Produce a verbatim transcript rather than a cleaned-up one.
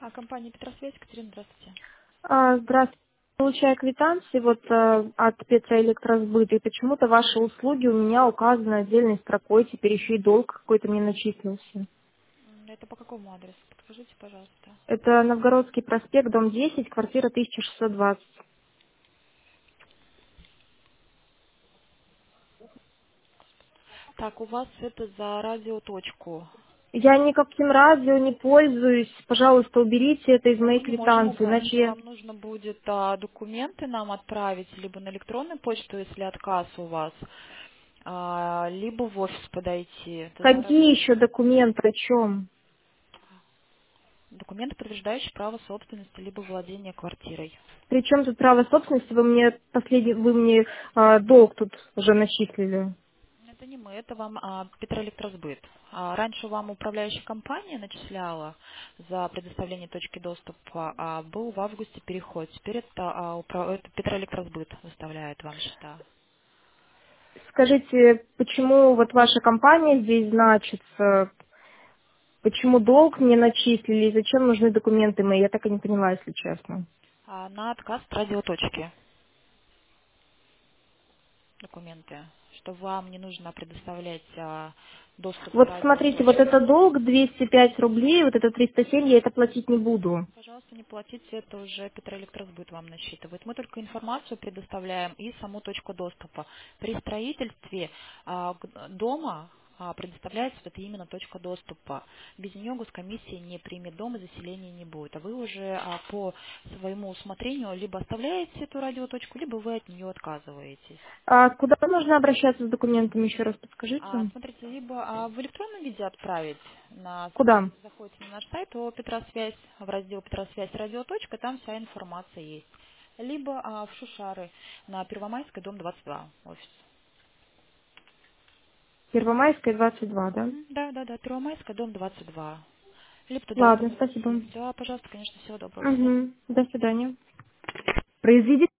А, компания Петросвязь, Екатерина, здравствуйте. А, Здравствуйте. Получаю квитанции вот э, от Петроэлектросбыта, и почему-то ваши услуги у меня указаны отдельной строкой, теперь еще и долг какой-то мне начислился. М, Это по какому адресу? Подскажите, пожалуйста. Это Новгородский проспект, дом десять, квартира тысяча шестьсот двадцать. Так, у вас это за радиоточку. Я никаким радио не пользуюсь, пожалуйста, уберите это из Но моей мы не можем квитанции, убрать. иначе я... Вам нужно будет а, документы нам отправить либо на электронную почту, если отказ у вас, а, либо в офис подойти. Это за Какие радио. еще документы, о чем? Документы, подтверждающие право собственности, либо владение квартирой. Причем тут право собственности, вы мне последний, вы мне а, долг тут уже начислили. Это не мы, это вам а, Петроэлектросбыт. А, раньше вам управляющая компания начисляла за предоставление точки доступа, а был в августе переход. Теперь это, а, упра- это Петроэлектросбыт выставляет вам счета. Скажите, почему вот ваша компания здесь значится? Почему долг мне начислили и зачем нужны документы мои? Я так и не поняла, если честно. А на отказ от радиоточки документы, что вам не нужно предоставлять а, доступ к Вот смотрите, вот радиоточке. это долг двести пять рублей, вот это триста семь, я это платить не буду. Пожалуйста, не платите, это уже Петроэлектросбыт вам насчитывает. Мы только информацию предоставляем и саму точку доступа. При строительстве а, г- дома а, предоставляется вот именно точка доступа. Без нее госкомиссия не примет дом и заселения не будет. А вы уже а, по своему усмотрению либо оставляете эту радиоточку, либо вы от нее отказываетесь. А куда нужно обращаться с документами, еще раз А, подскажите? смотрите, либо а, в электронном виде отправить, на, Куда? если заходите на наш сайт, то Петросвязь, в раздел Петросвязь радиоточка, там вся информация есть. Либо а, в Шушары на Первомайской, дом двадцать два, офис. Первомайская, двадцать два, да? Мгм, да, да, да, Первомайская, дом двадцать два. Либо туда Ладно, отправите. спасибо. Да, пожалуйста, конечно, всего доброго, до свидания. Угу. До свидания. Произведите